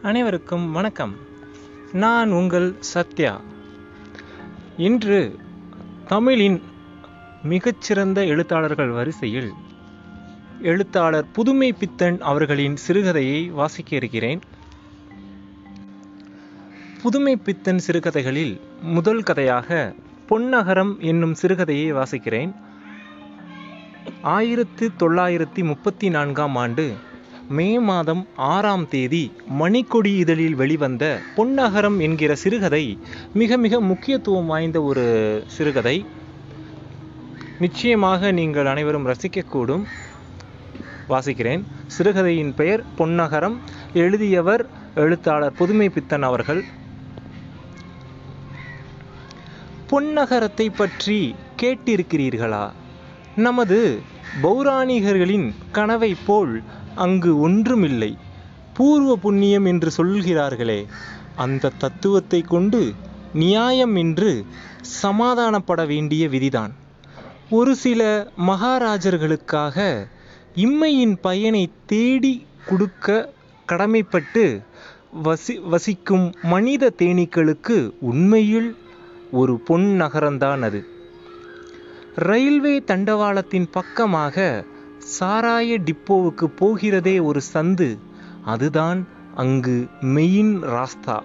அனைவருக்கும் வணக்கம். நான் உங்கள் சத்யா. இன்று தமிழின் மிகச்சிறந்த எழுத்தாளர்கள் வரிசையில் எழுத்தாளர் புதுமைப்பித்தன் அவர்களின் சிறுகதையை வாசிக்க இருக்கிறேன். புதுமைப்பித்தன் சிறுகதைகளில் முதல் கதையாக பொன்னகரம் என்னும் சிறுகதையை வாசிக்கிறேன். 1934 ஆண்டு மே மாதம் 6ஆம் தேதி மணிக்கொடி இதழில் வெளிவந்த பொன்னகரம் என்கிற சிறுகதை மிக மிக முக்கியத்துவம் வாய்ந்த ஒரு சிறுகதை. நிச்சயமாக நீங்கள் அனைவரும் ரசிக்கக்கூடும். வாசிக்கிறேன். சிறுகதையின் பெயர் பொன்னகரம். எழுதியவர் எழுத்தாளர் புதுமைப்பித்தன் அவர்கள். பொன்னகரத்தை பற்றி கேட்டிருக்கிறீர்களா? நமது பௌராணிகர்களின் கனவை போல் அங்கு ஒன்றுமில்லை. பூர்வ புண்ணியம் என்று சொல்கிறார்களே, அந்த தத்துவத்தை கொண்டு நியாயம் என்று சமாதானப்பட வேண்டிய விதிதான். ஒரு சில மகாராஜர்களுக்காக இம்மையின் பயனை தேடி கொடுக்க கடமைப்பட்டு வசிக்கும் மனித தேனீக்களுக்கு உண்மையில் ஒரு பொன் நகரம்தான் அது. ரயில்வே தண்டவாளத்தின் பக்கமாக சாராய டிப்போவுக்கு போகிறதே ஒரு சந்து. அதுதான் அங்கு மெயின் ராஸ்தா.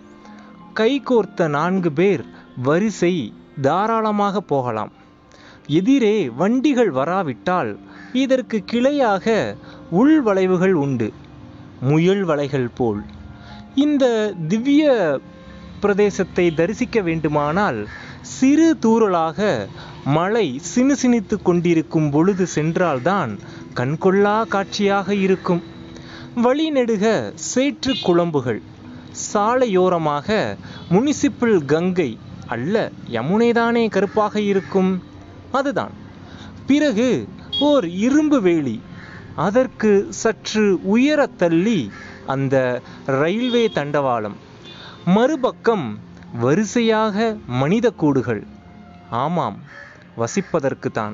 கைகோர்த்த 4 பேர் வரிசை தாராளமாக போகலாம். எதிரே வண்டிகள் வராவிட்டால் இதற்கு கிளையாக உள்வளைவுகள் உண்டு, முயல் வளைகள் போல். இந்த திவ்ய பிரதேசத்தை தரிசிக்க வேண்டுமானால் சிறு தூறலாக மழை சினுசினித்து கொண்டிருக்கும் பொழுது சென்றால்தான் கண்கொள்ளா காட்சியாக இருக்கும். வழிநெடுக சேற்று குழம்புகள், சாலையோரமாக முனிசிபல் கங்கை அல்ல யமுனைதானே கருப்பாக இருக்கும், அதுதான். பிறகு ஓர் இரும்பு வேலி, அதற்கு சற்று உயர தள்ளி அந்த ரயில்வே தண்டவாளம். மறுபக்கம் வரிசையாக மனித கூடுகள். ஆமாம், வசிப்பதற்கு தான்.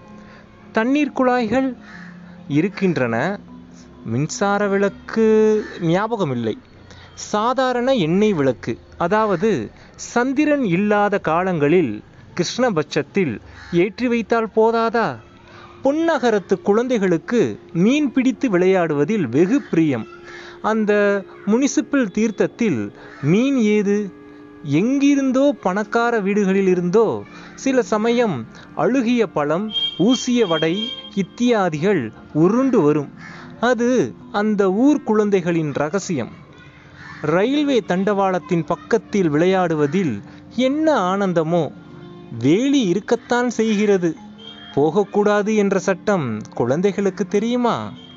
தண்ணீர் குழாய்கள் இருக்கின்றன. மின்சார விளக்கு ஞாபகமில்லை. சாதாரண எண்ணெய் விளக்கு, அதாவது சந்திரன் இல்லாத காலங்களில் கிருஷ்ணபட்சத்தில் ஏற்றி வைத்தால் போதாதா? பொன்னகரத்து குழந்தைகளுக்கு மீன் பிடித்து விளையாடுவதில் வெகு பிரியம். அந்த முனிசிபல் தீர்த்தத்தில் மீன் ஏது? எங்கிருந்தோ பணக்கார வீடுகளில் இருந்தோ சில சமயம் அழுகிய பழம், ஊசிய வடை இத்தியாதிகள் உருண்டு வரும். அது அந்த ஊர் குழந்தைகளின் ரகசியம். ரயில்வே தண்டவாளத்தின் பக்கத்தில் விளையாடுவதில் என்ன ஆனந்தமோ! வேலி இருக்கத்தான் செய்கிறது. போகக்கூடாது என்ற சட்டம் குழந்தைகளுக்கு தெரியுமா?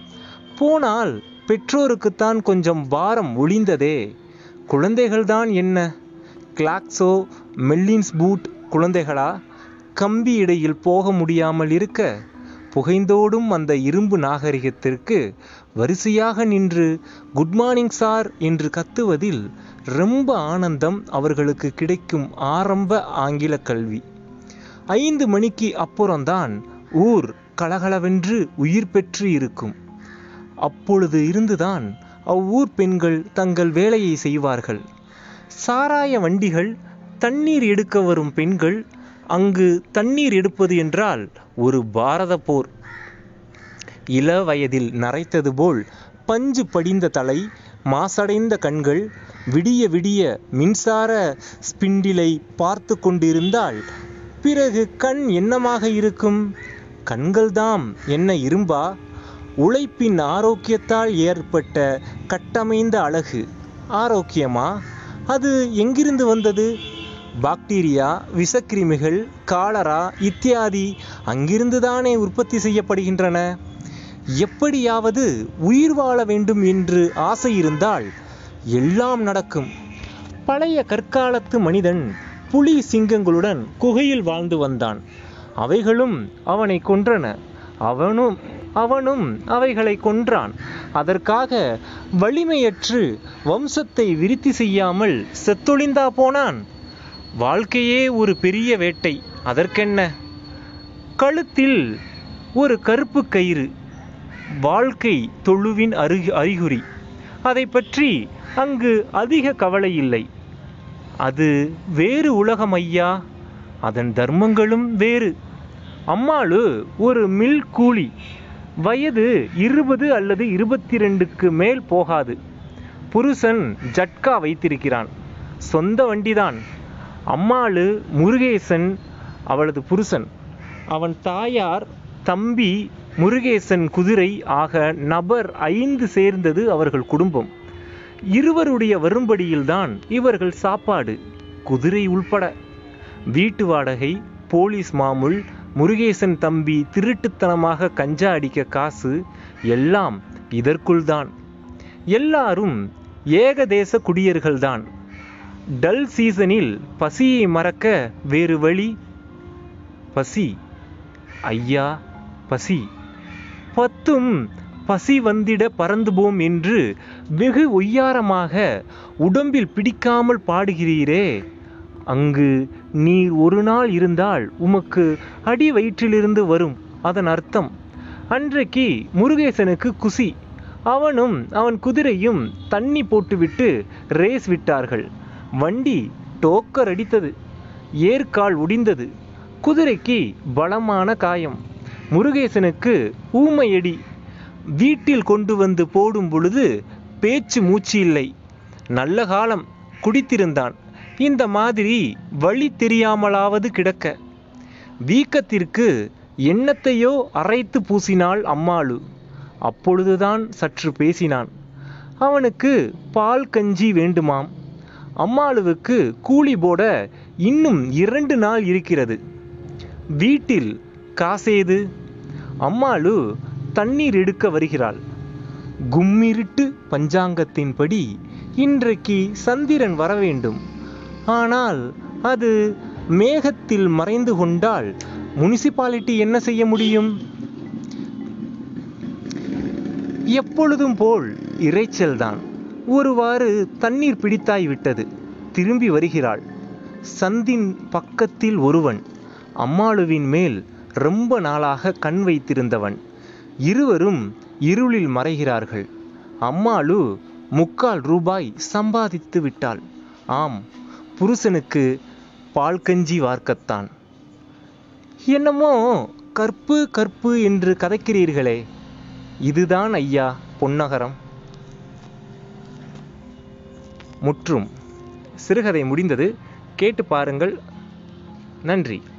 போனால் பெற்றோருக்குத்தான் கொஞ்சம் பாரம் ஒழிந்ததே. குழந்தைகள்தான் என்ன, கிளாக்ஸோ மெல்லின்ஸ் பூட் குழந்தைகளா? கம்பி இடையில் போக முடியாமல் இருக்க புகைந்தோடும் அந்த இரும்பு நாகரிகத்திற்கு வரிசையாக நின்று குட் மார்னிங் சார் என்று கத்துவதில் ரொம்ப ஆனந்தம் அவர்களுக்கு கிடைக்கும் ஆரம்ப ஆங்கில கல்வி. 5 மணிக்கு அப்புறம்தான் ஊர் கலகலவென்று உயிர் பெற்று இருக்கும். அப்பொழுது இருந்துதான் அவ்வூர் பெண்கள் தங்கள் வேலையை செய்வார்கள். சாராய வண்டிகள், தண்ணீர் எடுக்க வரும் பெண்கள். அங்கு தண்ணீர் எடுப்பது என்றால் ஒரு பாரத போர். இள வயதில் நரைத்தது போல் பஞ்சு படிந்த தலை, மாசடைந்த கண்கள். விடிய விடிய மின்சார ஸ்பிண்டிலை பார்த்து கொண்டிருந்தால் பிறகு கண் என்னமாக இருக்கும்? கண்கள்தாம் என்ன இரும்பா? உழைப்பின் ஆரோக்கியத்தால் ஏற்பட்ட கட்டமைந்த அழகு ஆரோக்கியமா? அது எங்கிருந்து வந்தது? பாக்டீரியா, விஷக்கிருமிகள், காலரா இத்தியாதி அங்கிருந்துதானே உற்பத்தி செய்யப்படுகின்றன. எப்படியாவது உயிர் வாழ வேண்டும் என்று ஆசை இருந்தால் எல்லாம் நடக்கும். பழைய கற்காலத்து மனிதன் புலி சிங்கங்களுடன் குகையில் வாழ்ந்து வந்தான். அவைகளும் அவனை கொன்றன. அவனும் அவைகளை கொன்றான். அதற்காக வலிமையற்று வம்சத்தை விருத்தி செய்யாமல் செத்தொழிந்தா போனான்? வாழ்க்கையே ஒரு பெரிய வேட்டை, அதற்கென்ன? கழுத்தில் ஒரு கருப்பு கயிறு, வாழ்க்கை தொழுவின் அறிகுறி. அதை பற்றி அங்கு அதிக கவலை இல்லை. அது வேறு உலகம் ஐயா, அதன் தர்மங்களும் வேறு. அம்மாளு ஒரு மில் கூலி, வயது 20 அல்லது 22க்கு மேல் போகாது. புருஷன் ஜட்கா வைத்திருக்கிறான், சொந்த வண்டிதான். அம்மாளு முருகேசன் அவளது புருஷன், அவன் தாயார், தம்பி, முருகேசன் குதிரை ஆக நபர் 5 சேர்ந்தது அவர்கள் குடும்பம். இருவருடைய வரும்படியில்தான் இவர்கள் சாப்பாடு, குதிரை உள்பட. வீட்டு வாடகை, போலீஸ் மாமூல், முருகேசன் தம்பி திருட்டுத்தனமாக கஞ்சா அடிக்க காசு, எல்லாம் இதற்குள்தான். எல்லாரும் ஏகதேச குடியர்கள்தான். டல் சீசனில் பசியை மறக்க வேறு வழி? பசி ஐயா, பசி. பத்தும் பசி வந்திட பறந்துபோம் என்று வெகு ஒய்யாரமாக உடம்பில் பிடிக்காமல் பாடுகிறீரே, அங்கு நீர் ஒரு நாள் இருந்தால் உமக்கு அடி வயிற்றிலிருந்து வரும். அதன் அர்த்தம். அன்றைக்கு முருகேசனுக்கு குசி. அவனும் அவன் குதிரையும் தண்ணி போட்டுவிட்டு ரேஸ் விட்டார்கள். வண்டி டோக்கர் அடித்தது, ஏர்கால் ஒடிந்தது. குதிரைக்கு பலமான காயம், முருகேசனுக்கு ஊமையடி. வீட்டில் கொண்டு வந்து போடும் பொழுது பேச்சு மூச்சு இல்லை. நல்ல காலம், குடித்திருந்தான். இந்த மாதிரி வழி தெரியாமலாவது கிடக்க. வீக்கத்திற்கு எண்ணத்தையோ அரைத்து பூசினாள் அம்மாளு. அப்பொழுதுதான் சற்று பேசினான். அவனுக்கு பால் கஞ்சி வேண்டுமாம். அம்மாளுவுக்கு கூலி போட இன்னும் 2 நாள் இருக்கிறது. வீட்டில் காசேது? அம்மாளு தண்ணீர் எடுக்க வருகிறாள். கும்மிருட்டு பஞ்சாங்கத்தின்படி இன்றைக்கு சந்திரன் வரவேண்டும். ஆனால் அது மேகத்தில் மறைந்து கொண்டால் முனிசிபாலிட்டி என்ன செய்ய முடியும்? எப்பொழுதும் போல் இறைச்சல்தான். ஒருவாறு தண்ணீர் பிடித்தாய்விட்டது. திரும்பி வருகிறாள். சந்தின் பக்கத்தில் ஒருவன், அம்மாளுவின் மேல் ரொம்ப நாளாக கண் வைத்திருந்தவன். இருவரும் இருளில் மறைகிறார்கள். அம்மாளு 3/4 ரூபாய் சம்பாதித்து விட்டாள். ஆம், புருஷனுக்கு பால் கஞ்சி வார்க்கத்தான். என்னமோ கற்பு கற்பு என்று கதைக்கிறீர்களே, இதுதான் ஐயா பொன்னகரம். முற்றும். சிறுகதை முடிந்தது. கேட்டு பாருங்கள். நன்றி.